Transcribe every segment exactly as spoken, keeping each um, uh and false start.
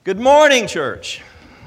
Good morning, church.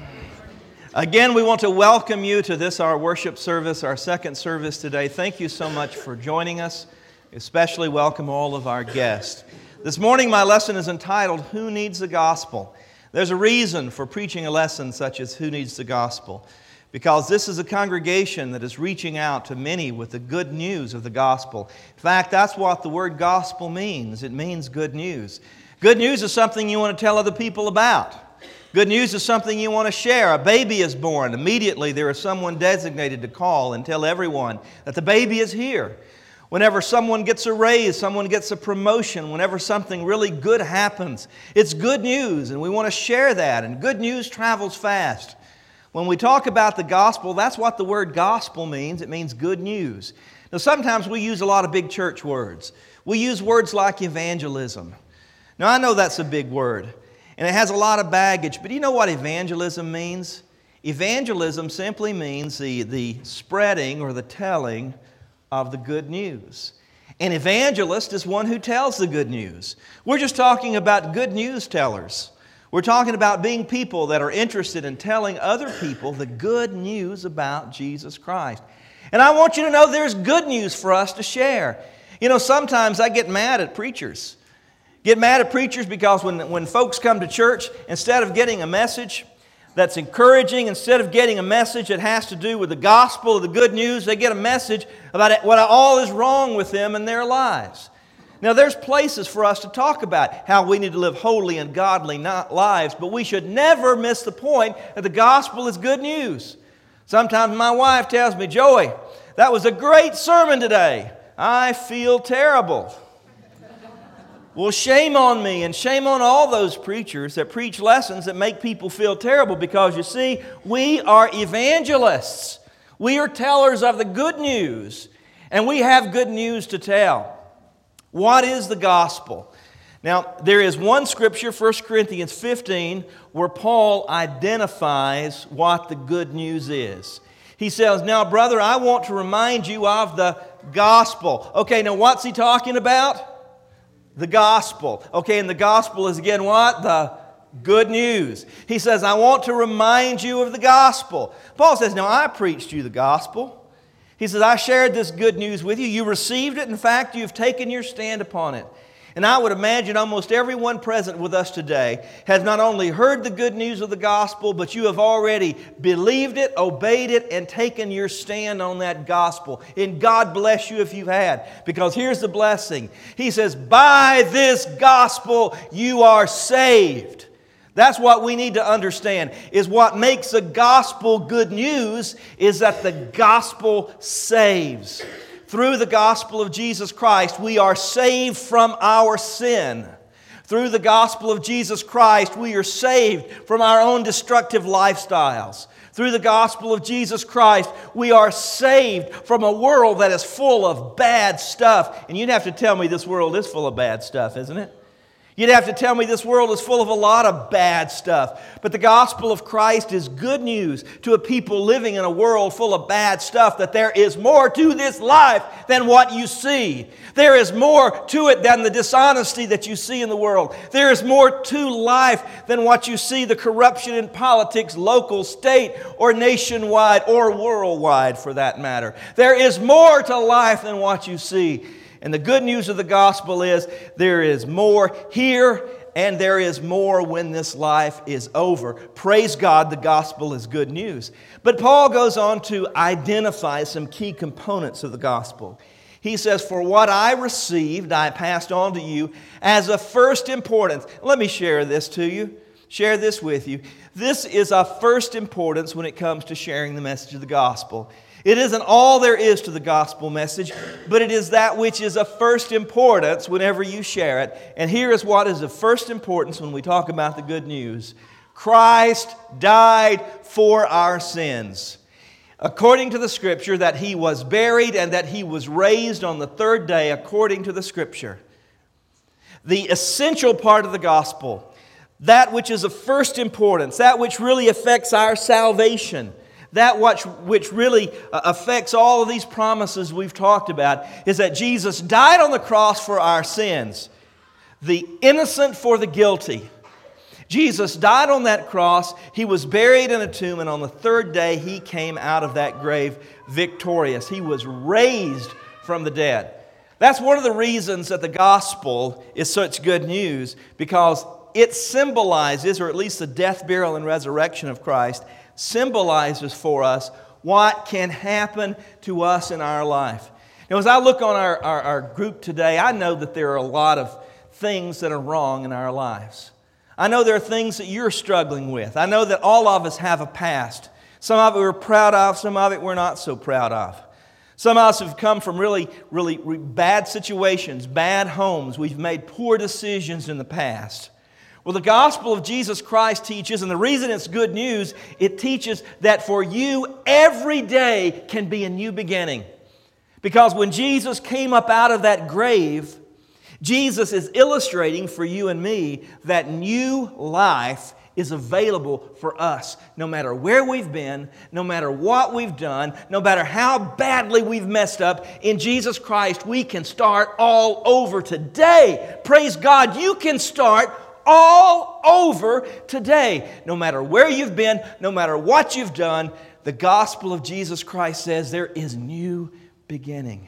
Again, we want to welcome you to this, our worship service, our second service today. Thank you so much for joining us. Especially welcome all of our guests. This morning, my lesson is entitled, Who Needs the Gospel? There's a reason for preaching a lesson such as Who Needs the Gospel? Because this is a congregation that is reaching out to many with the good news of the gospel. In fact, that's what the word gospel means. It means good news. Good news is something you want to tell other people about. Good news is something you want to share. A baby is born. Immediately there is someone designated to call and tell everyone that the baby is here. Whenever someone gets a raise, someone gets a promotion, whenever something really good happens, it's good news and we want to share that. And good news travels fast. When we talk about the gospel, that's what the word gospel means. It means good news. Now sometimes we use a lot of big church words. We use words like evangelism. Now I know that's a big word. And it has a lot of baggage, but do you know what evangelism means? Evangelism simply means the, the spreading or the telling of the good news. An evangelist is one who tells the good news. We're just talking about good news tellers. We're talking about being people that are interested in telling other people the good news about Jesus Christ. And I want you to know there's good news for us to share. You know, sometimes I get mad at preachers. Get mad at preachers because when, when folks come to church, instead of getting a message that's encouraging, instead of getting a message that has to do with the gospel or the good news, they get a message about what all is wrong with them in their lives. Now there's places for us to talk about how we need to live holy and godly lives, but we should never miss the point that the gospel is good news. Sometimes my wife tells me, Joey, that was a great sermon today. I feel terrible. Well, shame on me and shame on all those preachers that preach lessons that make people feel terrible because, you see, we are evangelists. We are tellers of the good news, and we have good news to tell. What is the gospel? Now, there is one scripture, First Corinthians fifteen, where Paul identifies what the good news is. He says, now, brother, I want to remind you of the gospel. Okay, now what's he talking about? The gospel. Okay, and the gospel is again what? The good news. He says, I want to remind you of the gospel. Paul says, now I preached you the gospel. He says, I shared this good news with you. You received it. In fact, you've taken your stand upon it. And I would imagine almost everyone present with us today has not only heard the good news of the gospel, but you have already believed it, obeyed it, and taken your stand on that gospel. And God bless you if you had. Because here's the blessing. He says, by this gospel you are saved. That's what we need to understand, is what makes the gospel good news is that the gospel saves. Through the gospel of Jesus Christ, we are saved from our sin. Through the gospel of Jesus Christ, we are saved from our own destructive lifestyles. Through the gospel of Jesus Christ, we are saved from a world that is full of bad stuff. And you'd have to tell me this world is full of bad stuff, isn't it? You'd have to tell me this world is full of a lot of bad stuff. But the gospel of Christ is good news to a people living in a world full of bad stuff, that there is more to this life than what you see. There is more to it than the dishonesty that you see in the world. There is more to life than what you see, the corruption in politics, local, state, or nationwide, or worldwide for that matter. There is more to life than what you see. And the good news of the gospel is there is more here and there is more when this life is over. Praise God, the gospel is good news. But Paul goes on to identify some key components of the gospel. He says, for what I received, I passed on to you as of first importance. Let me share this to you, share this with you. This is of first importance when it comes to sharing the message of the gospel. It isn't all there is to the gospel message, but it is that which is of first importance whenever you share it. And here is what is of first importance when we talk about the good news. Christ died for our sins. According to the Scripture, that He was buried and that He was raised on the third day according to the Scripture. The essential part of the gospel, that which is of first importance, that which really affects our salvation, that which, which really affects all of these promises we've talked about, is that Jesus died on the cross for our sins. The innocent for the guilty. Jesus died on that cross, He was buried in a tomb, and on the third day He came out of that grave victorious. He was raised from the dead. That's one of the reasons that the gospel is such good news, because it symbolizes, or at least the death, burial, and resurrection of Christ, symbolizes for us what can happen to us in our life. Now, as I look on our, our, our group today, I know that there are a lot of things that are wrong in our lives. I know there are things that you're struggling with. I know that all of us have a past. Some of it we're proud of, some of it we're not so proud of. Some of us have come from really, really bad situations, bad homes. We've made poor decisions in the past. Well, the gospel of Jesus Christ teaches, and the reason it's good news, it teaches that for you, every day can be a new beginning. Because when Jesus came up out of that grave, Jesus is illustrating for you and me that new life is available for us. No matter where we've been, no matter what we've done, no matter how badly we've messed up, in Jesus Christ we can start all over today. Praise God, you can start all over today. No matter where you've been, no matter what you've done, the gospel of Jesus Christ says there is new beginning.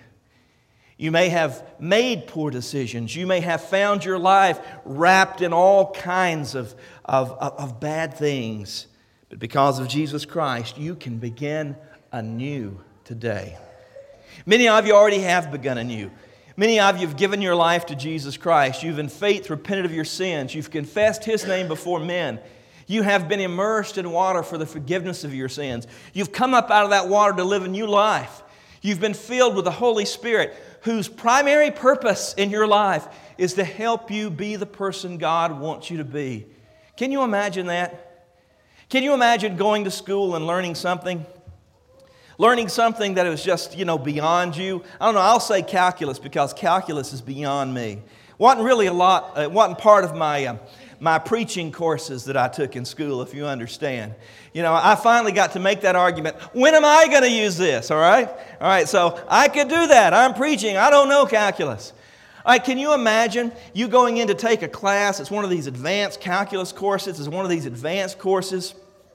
You may have made poor decisions. You may have found your life wrapped in all kinds of, of, of, of bad things. But because of Jesus Christ, you can begin anew today. Many of you already have begun anew. Many of you have given your life to Jesus Christ. You've in faith repented of your sins. You've confessed His name before men. You have been immersed in water for the forgiveness of your sins. You've come up out of that water to live a new life. You've been filled with the Holy Spirit, whose primary purpose in your life is to help you be the person God wants you to be. Can you imagine that? Can you imagine going to school and learning something? Learning something that was just, you know, beyond you. I don't know, I'll say calculus because calculus is beyond me. It wasn't really a lot, it wasn't part of my, uh, my preaching courses that I took in school, if you understand. You know, I finally got to make that argument. When am I going to use this, all right? All right, so I could do that. I'm preaching. I don't know calculus. All right, can you imagine you going in to take a class? It's one of these advanced calculus courses. It's one of these advanced courses.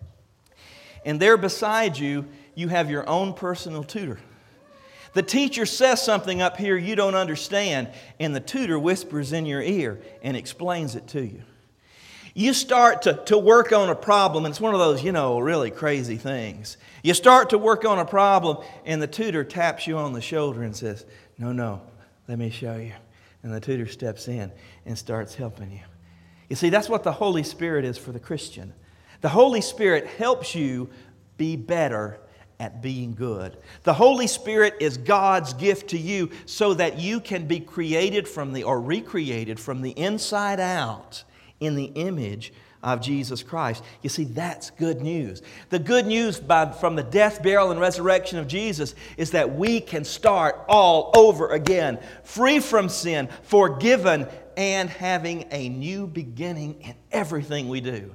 And there beside you, you have your own personal tutor. The teacher says something up here you don't understand, and the tutor whispers in your ear and explains it to you. You start to, to work on a problem, and it's one of those, you know, really crazy things. You start to work on a problem, and the tutor taps you on the shoulder and says, no, no, let me show you. And the tutor steps in and starts helping you. You see, that's what the Holy Spirit is for the Christian. The Holy Spirit helps you be better at being good. The Holy Spirit is God's gift to you so that you can be created from the, or recreated from the inside out in the image of Jesus Christ. You see, that's good news. The good news by, from the death, burial, and resurrection of Jesus is that we can start all over again, free from sin, forgiven, and having a new beginning in everything we do.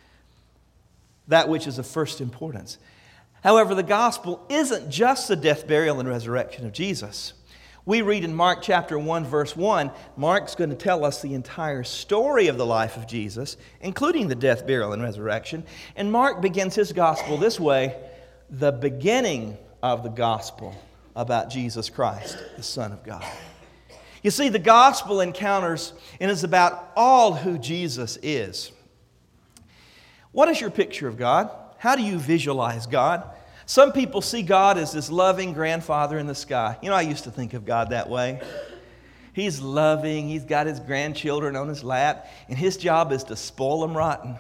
That which is of first importance. However, the gospel isn't just the death, burial, and resurrection of Jesus. We read in Mark chapter one, verse one, Mark's going to tell us the entire story of the life of Jesus, including the death, burial, and resurrection. And Mark begins his gospel this way, the beginning of the gospel about Jesus Christ, the Son of God. You see, the gospel encounters and is about all who Jesus is. What is your picture of God? How do you visualize God? Some people see God as this loving grandfather in the sky. You know, I used to think of God that way. He's loving, He's got His grandchildren on His lap, and His job is to spoil them rotten.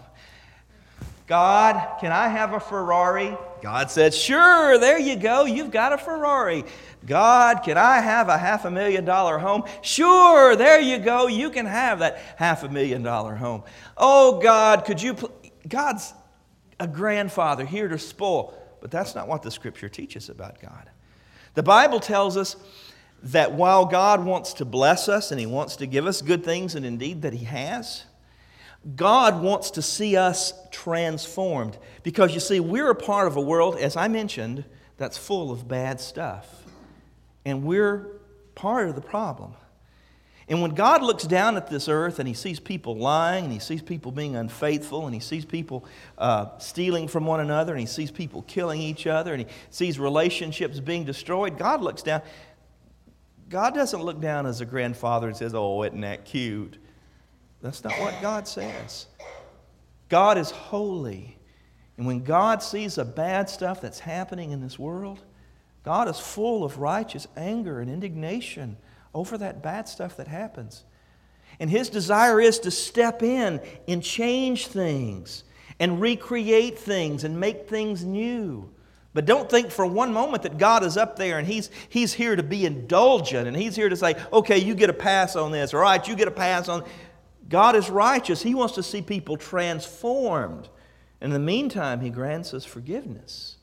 God, can I have a Ferrari? God said, sure, there you go, you've got a Ferrari. God, can I have a half a million dollar home? Sure, there you go, you can have that half a million dollar home. Oh God, could you, pl-? God's a grandfather here to spoil. But that's not what the Scripture teaches about God. The Bible tells us that while God wants to bless us and He wants to give us good things, and indeed that He has, God wants to see us transformed. Because you see, we're a part of a world, as I mentioned, that's full of bad stuff. And we're part of the problem. And when God looks down at this earth and He sees people lying, and He sees people being unfaithful, and He sees people uh, stealing from one another, and He sees people killing each other, and He sees relationships being destroyed, God looks down. God doesn't look down as a grandfather and says, "Oh, isn't that cute?" That's not what God says. God is holy. And when God sees the bad stuff that's happening in this world, God is full of righteous anger and indignation over that bad stuff that happens. And His desire is to step in and change things and recreate things and make things new. But don't think for one moment that God is up there and He's, he's here to be indulgent and He's here to say, "Okay, you get a pass on this. All right, you get a pass on..." God is righteous. He wants to see people transformed. In the meantime, He grants us forgiveness.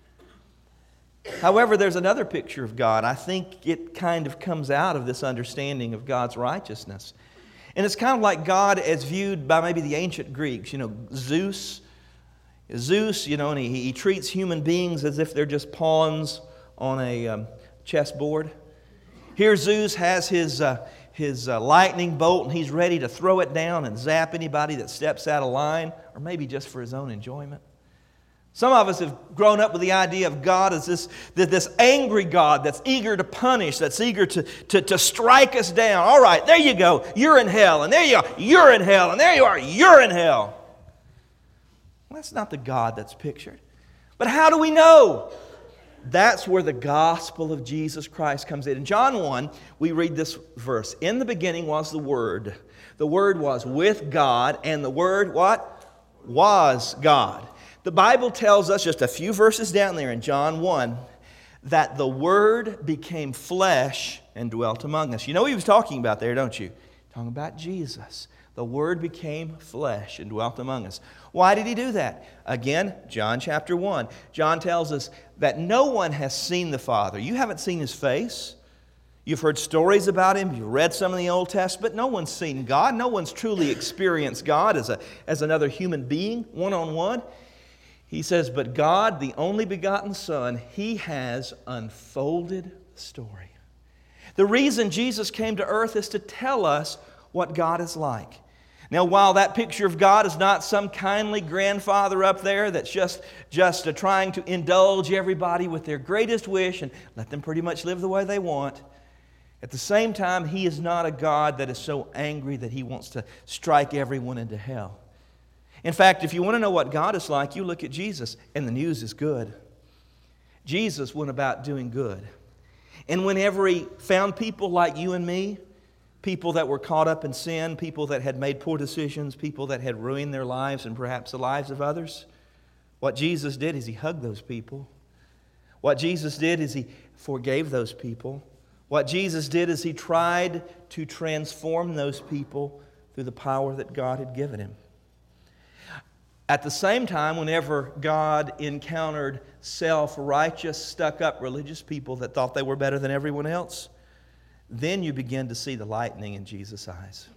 However, there's another picture of God. I think it kind of comes out of this understanding of God's righteousness. And it's kind of like God as viewed by maybe the ancient Greeks. You know, Zeus, Zeus, you know, and he, he treats human beings as if they're just pawns on a um, chessboard. Here Zeus has his, uh, his uh, lightning bolt, and he's ready to throw it down and zap anybody that steps out of line, or maybe just for his own enjoyment. Some of us have grown up with the idea of God as this, this angry God that's eager to punish, that's eager to, to, to strike us down. All right, there you go. You're in hell. And there you are. You're in hell. And there you are. You're in hell. Well, that's not the God that's pictured. But how do we know? That's where the gospel of Jesus Christ comes in. In John one, we read this verse. "In the beginning was the Word. The Word was with God, and the Word," what? "Was God." The Bible tells us just a few verses down there in John one that the Word became flesh and dwelt among us. You know what he was talking about there, don't you? Talking about Jesus. The Word became flesh and dwelt among us. Why did He do that? Again, John chapter one. John tells us that no one has seen the Father. You haven't seen His face. You've heard stories about Him. You've read some of the Old Testament. No one's seen God. No one's truly experienced God as, a, as another human being, one-on-one. He says, but God, the only begotten Son, He has unfolded the story. The reason Jesus came to earth is to tell us what God is like. Now, while that picture of God is not some kindly grandfather up there that's just, just uh, trying to indulge everybody with their greatest wish and let them pretty much live the way they want, at the same time, He is not a God that is so angry that He wants to strike everyone into hell. In fact, if you want to know what God is like, you look at Jesus, and the news is good. Jesus went about doing good. And whenever He found people like you and me, people that were caught up in sin, people that had made poor decisions, people that had ruined their lives and perhaps the lives of others, what Jesus did is He hugged those people. What Jesus did is He forgave those people. What Jesus did is He tried to transform those people through the power that God had given Him. At the same time, whenever God encountered self-righteous, stuck-up religious people that thought they were better than everyone else, then you begin to see the lightning in Jesus' eyes.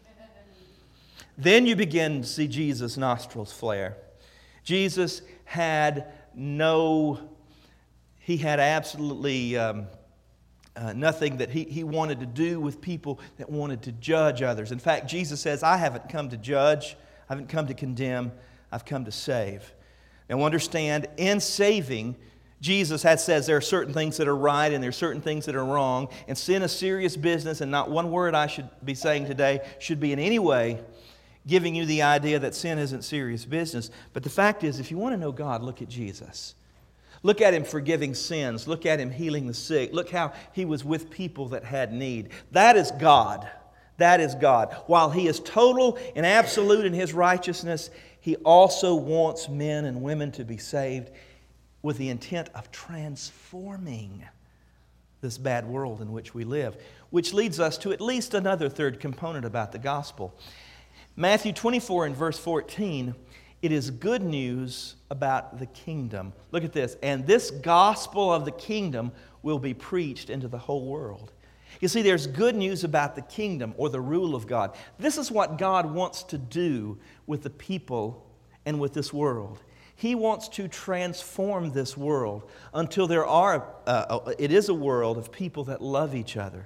Then you begin to see Jesus' nostrils flare. Jesus had no, He had absolutely um, uh, nothing that he, he wanted to do with people that wanted to judge others. In fact, Jesus says, I haven't come to judge, I haven't come to condemn, I've come to save. Now understand, in saving, Jesus has says there are certain things that are right and there are certain things that are wrong. And sin is serious business, and not one word I should be saying today should be in any way giving you the idea that sin isn't serious business. But the fact is, if you want to know God, look at Jesus. Look at Him forgiving sins. Look at Him healing the sick. Look how He was with people that had need. That is God. That is God. While He is total and absolute in His righteousness, He also wants men and women to be saved with the intent of transforming this bad world in which we live. Which leads us to at least another third component about the gospel. Matthew twenty-four and verse fourteen, it is good news about the kingdom. Look at this. And this gospel of the kingdom will be preached into the whole world. You see, there's good news about the kingdom or the rule of God. This is what God wants to do with the people and with this world. He wants to transform this world until there are, uh, it is a world of people that love each other.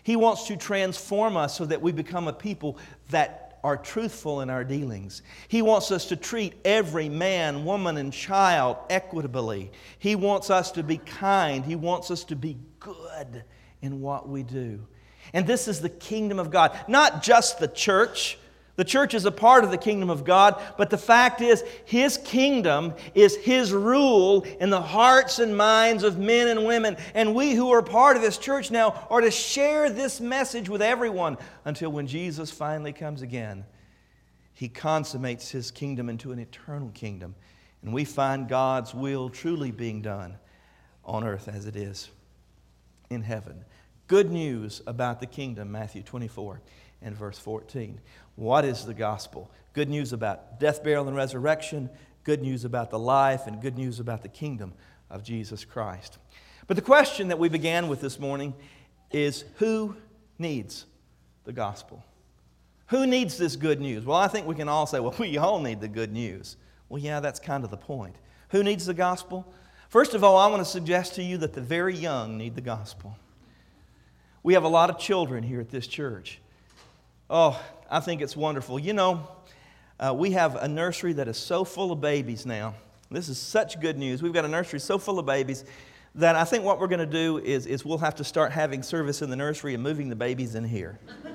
He wants to transform us so that we become a people that are truthful in our dealings. He wants us to treat every man, woman, and child equitably. He wants us to be kind. He wants us to be good in what we do. And this is the kingdom of God. Not just the church. The church is a part of the kingdom of God, but the fact is, His kingdom is His rule in the hearts and minds of men and women. And we who are part of this church now are to share this message with everyone until when Jesus finally comes again. He consummates His kingdom into an eternal kingdom. And we find God's will truly being done on earth as it is in heaven. Good news about the kingdom, Matthew twenty-four and verse fourteen. What is the gospel? Good news about death, burial, and resurrection. Good news about the life, and good news about the kingdom of Jesus Christ. But the question that we began with this morning is, who needs the gospel? Who needs this good news? Well, I think we can all say, well, we all need the good news. Well, yeah, that's kind of the point. Who needs the gospel? First of all, I want to suggest to you that the very young need the gospel. We have a lot of children here at this church. Oh, I think it's wonderful. You know, uh, we have a nursery that is so full of babies now. This is such good news. We've got a nursery so full of babies that I think what we're going to do is, is we'll have to start having service in the nursery and moving the babies in here.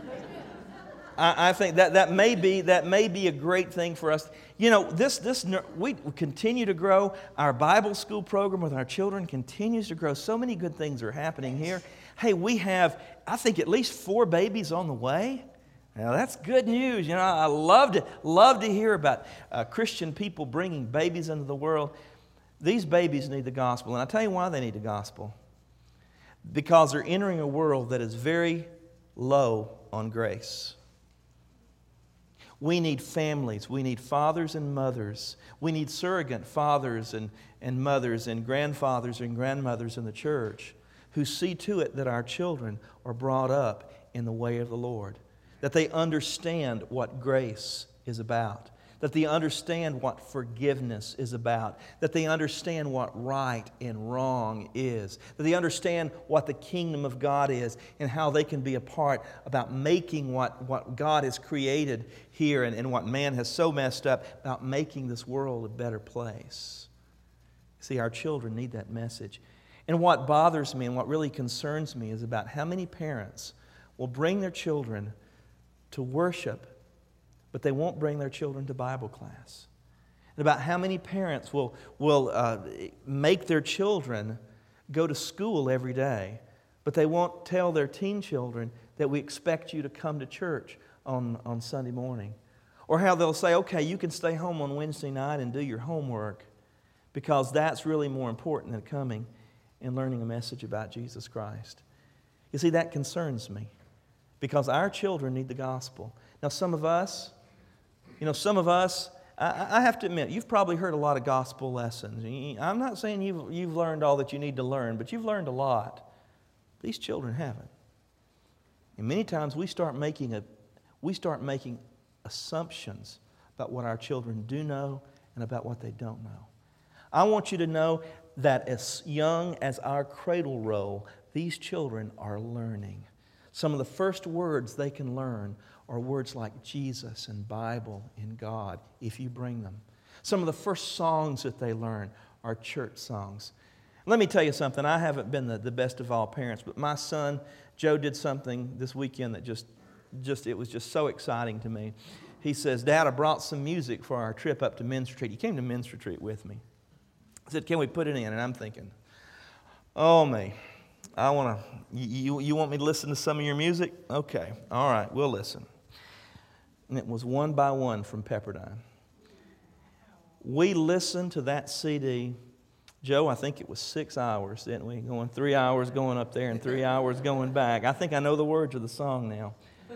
I, I think that, that, may be, that may be a great thing for us. You know, this, this we continue to grow. Our Bible school program with our children continues to grow. So many good things are happening here. Hey, we have, I think, at least four babies on the way. Now, that's good news. You know, I love to, love to hear about uh, Christian people bringing babies into the world. These babies need the gospel. And I'll tell you why they need the gospel. Because they're entering a world that is very low on grace. We need families. We need fathers and mothers. We need surrogate fathers and, and mothers and grandfathers and grandmothers in the church who see to it that our children are brought up in the way of the Lord. That they understand what grace is about. That they understand what forgiveness is about. That they understand what right and wrong is. That they understand what the kingdom of God is and how they can be a part about making what, what God has created here and, and what man has so messed up, about making this world a better place. See, our children need that message. And what bothers me and what really concerns me is about how many parents will bring their children to worship, but they won't bring their children to Bible class. And about how many parents will, will uh, make their children go to school every day, but they won't tell their teen children that we expect you to come to church on, on Sunday morning. Or how they'll say, okay, you can stay home on Wednesday night and do your homework because that's really more important than coming and learning a message about Jesus Christ. You see, that concerns me. Because our children need the gospel. Now, some of us, you know, some of us, I, I have to admit, you've probably heard a lot of gospel lessons. I'm not saying you've, you've learned all that you need to learn, but you've learned a lot. These children haven't. And many times we start making a, we start making assumptions about what our children do know and about what they don't know. I want you to know that as young as our cradle roll, these children are learning. Some of the first words they can learn are words like Jesus and Bible and God, if you bring them. Some of the first songs that they learn are church songs. Let me tell you something. I haven't been the, the best of all parents, but my son, Joe, did something this weekend that just, just, it was just so exciting to me. He says, Dad, I brought some music for our trip up to Men's Retreat. He came to Men's Retreat with me. He said, can we put it in? And I'm thinking, oh, me. I want to, you, you want me to listen to some of your music? Okay, all right, we'll listen. And it was One by One from Pepperdine. We listened to that C D, Joe, I think it was six hours, didn't we? Going three hours going up there and three hours going back. I think I know the words of the song now.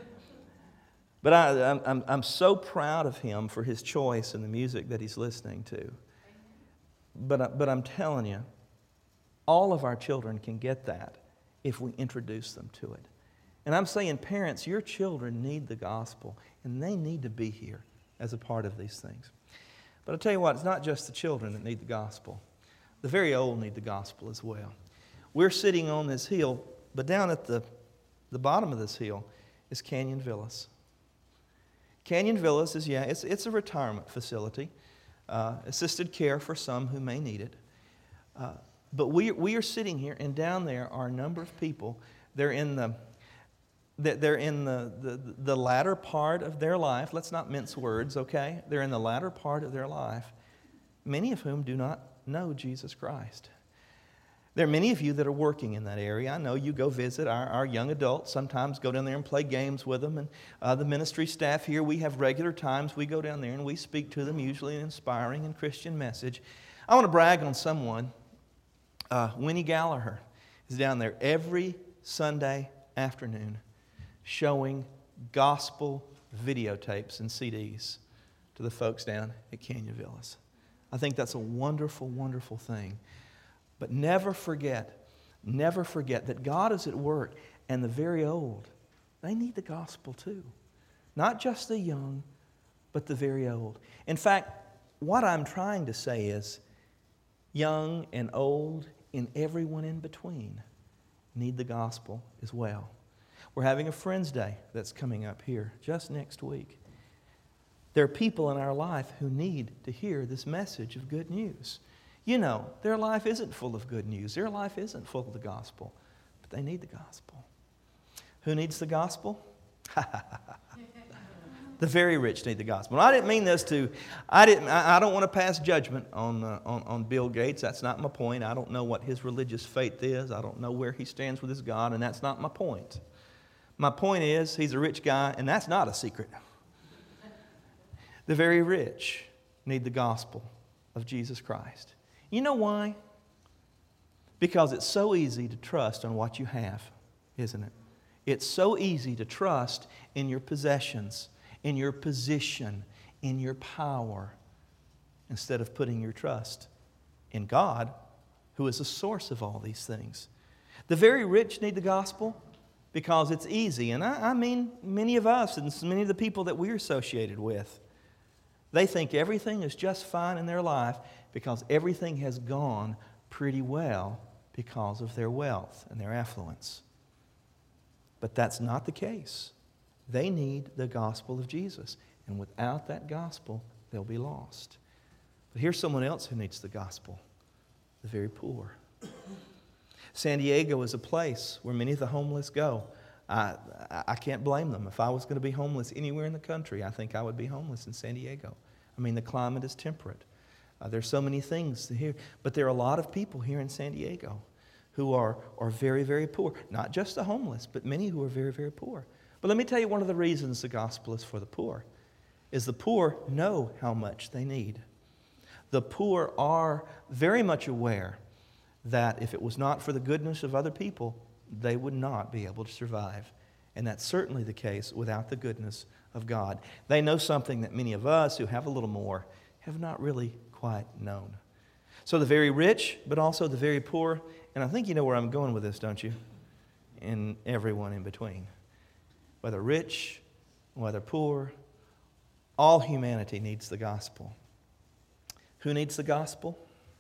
But I, I'm, I'm so proud of him for his choice in the music that he's listening to. But, but I'm telling you, all of our children can get that if we introduce them to it. And I'm saying, parents, your children need the gospel, and they need to be here as a part of these things. But I'll tell you what, it's not just the children that need the gospel. The very old need the gospel as well. We're sitting on this hill, but down at the the bottom of this hill, is Canyon Villas. Canyon Villas is, yeah, it's, it's a retirement facility, uh, assisted care for some who may need it. Uh, but we, we are sitting here, and down there are a number of people. They're in the, they're in the, the, the latter part of their life. Let's not mince words, okay? They're in the latter part of their life, many of whom do not know Jesus Christ. There are many of you that are working in that area. I know you go visit our, our young adults, sometimes go down there and play games with them. And uh, the ministry staff here, we have regular times we go down there and we speak to them, usually an inspiring and Christian message. I want to brag on someone. Uh, Winnie Gallagher is down there every Sunday afternoon showing gospel videotapes and C Ds to the folks down at Canyon Villas. I think that's a wonderful, wonderful thing. But never forget, never forget that God is at work, and the very old, they need the gospel too. Not just the young, but the very old. In fact, what I'm trying to say is young and old and everyone in between need the gospel as well. We're having a Friends Day that's coming up here just next week. There are people in our life who need to hear this message of good news. You know, their life isn't full of good news. Their life isn't full of the gospel. But they need the gospel. Who needs the gospel? The very rich need the gospel. And I didn't mean this to, I didn't. I, I don't want to pass judgment on, uh, on, on Bill Gates. That's not my point. I don't know what his religious faith is. I don't know where he stands with his God, and that's not my point. My point is, he's a rich guy, and that's not a secret. The very rich need the gospel of Jesus Christ. You know why? Because it's so easy to trust on what you have, isn't it? It's so easy to trust in your possessions, in your position, in your power, instead of putting your trust in God, who is the source of all these things. The very rich need the gospel because it's easy. And I, I mean many of us and many of the people that we're associated with, they think everything is just fine in their life because everything has gone pretty well because of their wealth and their affluence. But that's not the case. They need the gospel of Jesus. And without that gospel, they'll be lost. But here's someone else who needs the gospel. The very poor. San Diego is a place where many of the homeless go. I, I can't blame them. If I was going to be homeless anywhere in the country, I think I would be homeless in San Diego. I mean, the climate is temperate. Uh, there's so many things here. But there are a lot of people here in San Diego who are, are very, very poor. Not just the homeless, but many who are very, very poor. But let me tell you one of the reasons the gospel is for the poor, is the poor know how much they need. The poor are very much aware that if it was not for the goodness of other people, they would not be able to survive. And that's certainly the case without the goodness of God. They know something that many of us who have a little more have not really quite known. So the very rich, but also the very poor, and I think you know where I'm going with this, don't you? And everyone in between. Whether rich, whether poor, all humanity needs the gospel. Who needs the gospel?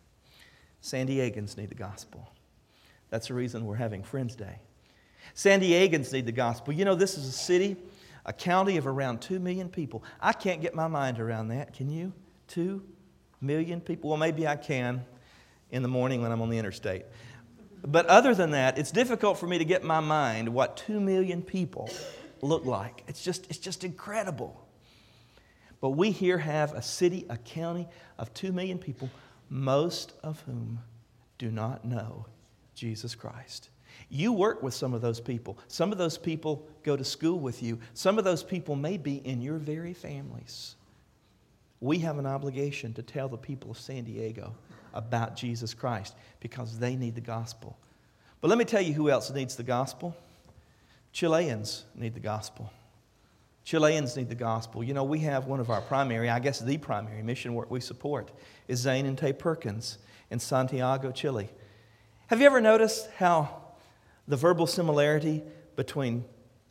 San Diegans need the gospel. That's the reason we're having Friends Day. San Diegans need the gospel. You know, this is a city, a county of around two million people. I can't get my mind around that. Can you? Two million people? Well, maybe I can in the morning when I'm on the interstate. But other than that, it's difficult for me to get my mind what two million people look like. It's just, it's just incredible. But we here have a city, a county of two million people, most of whom do not know Jesus Christ. You work with some of those people. Some of those people go to school with you. Some of those people may be in your very families. We have an obligation to tell the people of San Diego about Jesus Christ because they need the gospel. But let me tell you who else needs the gospel. Chileans need the gospel. Chileans need the gospel. You know, we have one of our primary, I guess the primary mission work we support is Zane and Tay Perkins in Santiago, Chile. Have you ever noticed how the verbal similarity between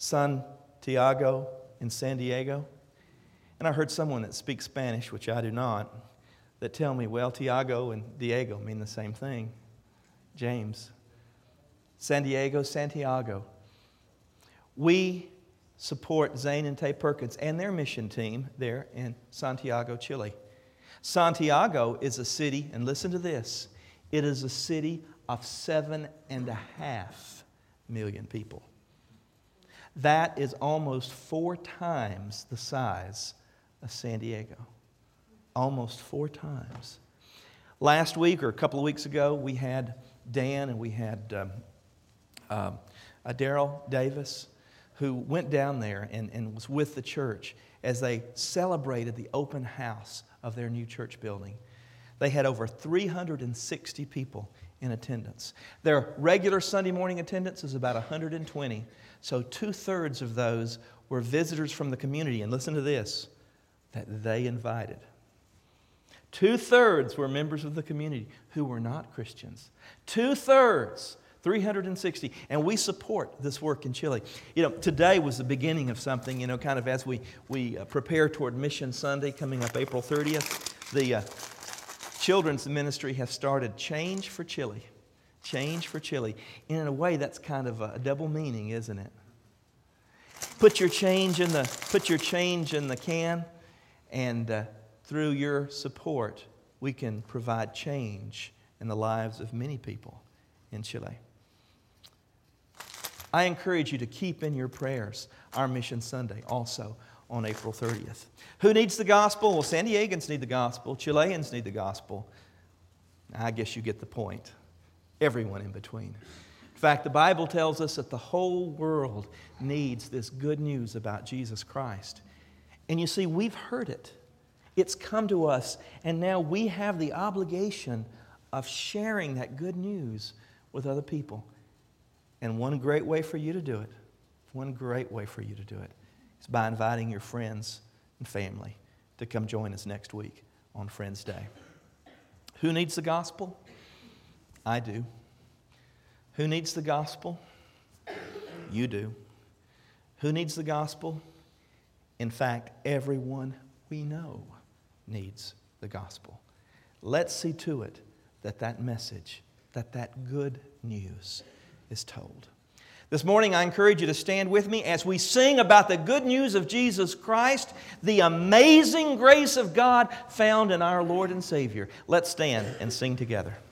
Santiago and San Diego? And I heard someone that speaks Spanish, which I do not, that tell me, well, Tiago and Diego mean the same thing. James. San Diego, Santiago. we support Zane and Tay Perkins and their mission team there in Santiago, Chile. Santiago is a city, and listen to this, it is a city of seven and a half million people. That is almost four times the size of San Diego. Almost four times. Last week, or a couple of weeks ago, we had Dan and we had um, um, uh, Daryl Davis, who went down there and, and was with the church as they celebrated the open house of their new church building. They had over three hundred sixty people in attendance. Their regular Sunday morning attendance is about one hundred twenty. So two-thirds of those were visitors from the community. And listen to this, that they invited. Two-thirds were members of the community who were not Christians. Two-thirds, three hundred sixty. And we support this work in Chile. You know, today was the beginning of something, you know, kind of as we, we uh, prepare toward Mission Sunday coming up April thirtieth. The uh, children's ministry has started Change for Chile. Change for Chile. And in a way, that's kind of a double meaning, isn't it? Put your change in the, put your change in the can, and uh, through your support, we can provide change in the lives of many people in Chile. I encourage you to keep in your prayers our Mission Sunday also on April thirtieth. Who needs the gospel? Well, San Diegans need the gospel. Chileans need the gospel. I guess you get the point. Everyone in between. In fact, the Bible tells us that the whole world needs this good news about Jesus Christ. And you see, we've heard it. It's come to us, and now we have the obligation of sharing that good news with other people. And one great way for you to do it, one great way for you to do it, is by inviting your friends and family to come join us next week on Friends Day. Who needs the gospel? I do. Who needs the gospel? You do. Who needs the gospel? In fact, everyone we know needs the gospel. Let's see to it that that message, that that good news is told. This morning, I encourage you to stand with me as we sing about the good news of Jesus Christ, the amazing grace of God found in our Lord and Savior. Let's stand and sing together.